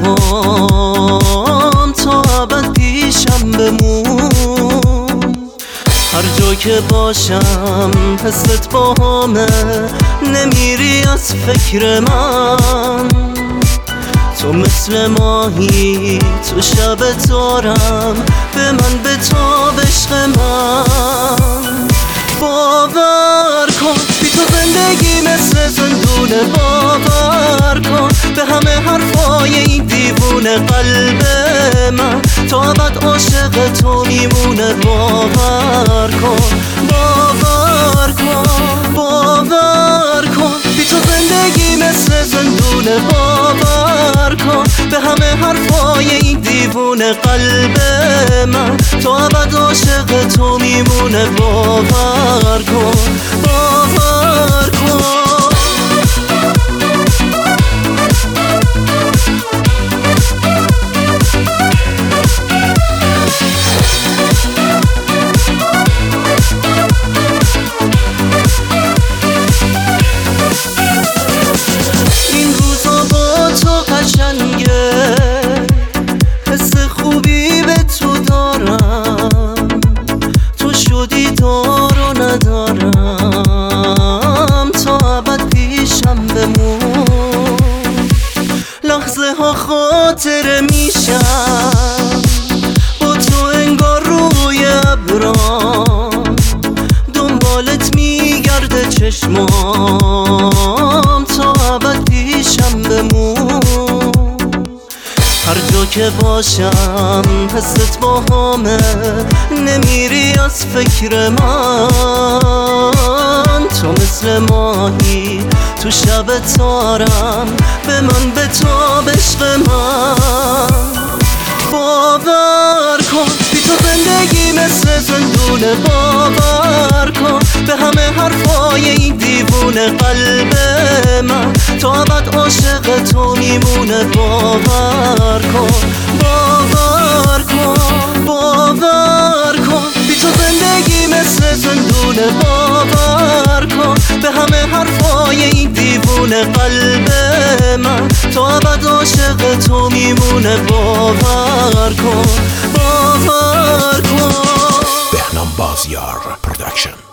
بهام تا ابد پیشم بمون. هر جا که باشم حست باهامه، نمیری از فکر من. تو مثل ماهی تو شب تارم، به من بتاب عشق من. باور کن بی تو زندگی مثل زندونه، باور کن به همه حرفای این دیوونه. قلب من تا ابد عاشق تو میمونه. باور کن، باور کن، باور کن بی تو زندگی مثل زندونه. باور کن به همه حرفای این دیوونه. قلب من تا ابد عاشق تو میمونه. باور کن، باور کن. این روزا با تو قشنگه، حس خوبی به تو دارم. تو شدی دار و ندارم، تا ابد پیشم بمون. لحظه ها خاطره میشم با تو انگار روی ابرام. دنبالت میگرده چشمام، تا ابد پیشم بمون. هر جا که باشم حست باهامه، نمیری از فکر من. تو مثل ماهی تو شب تارم، به من بتاب عشق من. باور کن بی تو زندگی مثل زندونه. باور کن به همه حرفای این دیوونه. قلب من تا ابد عاشق تو میمونه. باور کن، باور کن، باور کن بی تو زندگی مثل زندونه. باور کن به همه حرفای این دیوونه. قلب من تا ابد عاشق تو میمونه. باور کن، باور کن. بهنام بازیار پروداکشن.